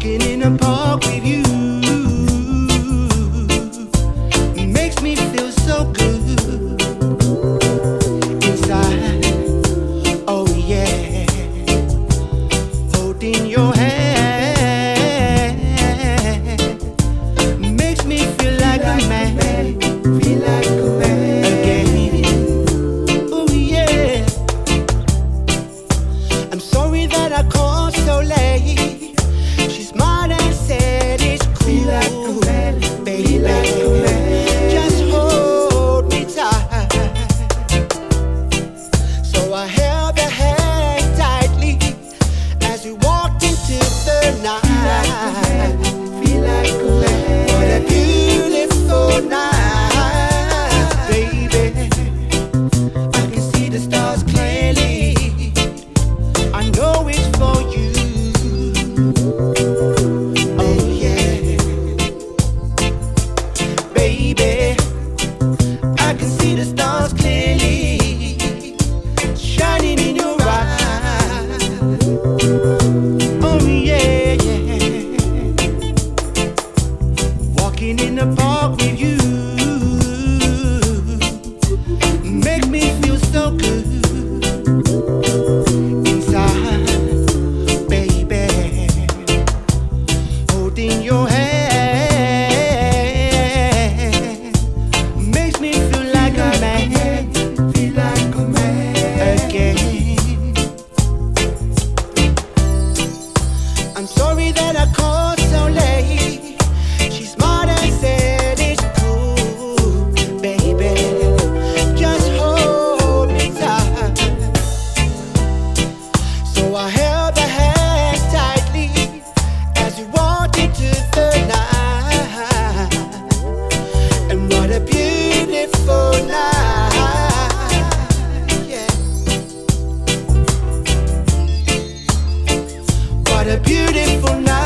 Walking in the park with you makes me feel so good inside. Oh yeah, holding your hand makes me feel like a man. Feel like a man again. Oh yeah. I'm sorry that I called so late. She smiled and said it's cool. Feel like a man, baby. Just hold me tight. So I held her hand tightly as we walked into the night. Feel like a man. What a beautiful night, baby. I can see the stars clearly. I know it's for you. Oh yeah, baby. I can see the stars clearly shining in your eyes. Oh yeah, yeah. Walking in the park with you make me feel so good inside, baby. Holding your hand makes me feel like a man. Feel like a man again. I'm sorry that I called so late. She smiled and said it's cool, baby. Just hold me tight. So I held her hand tightly as we walked into the night. And what a beautiful night, yeah. What a beautiful night.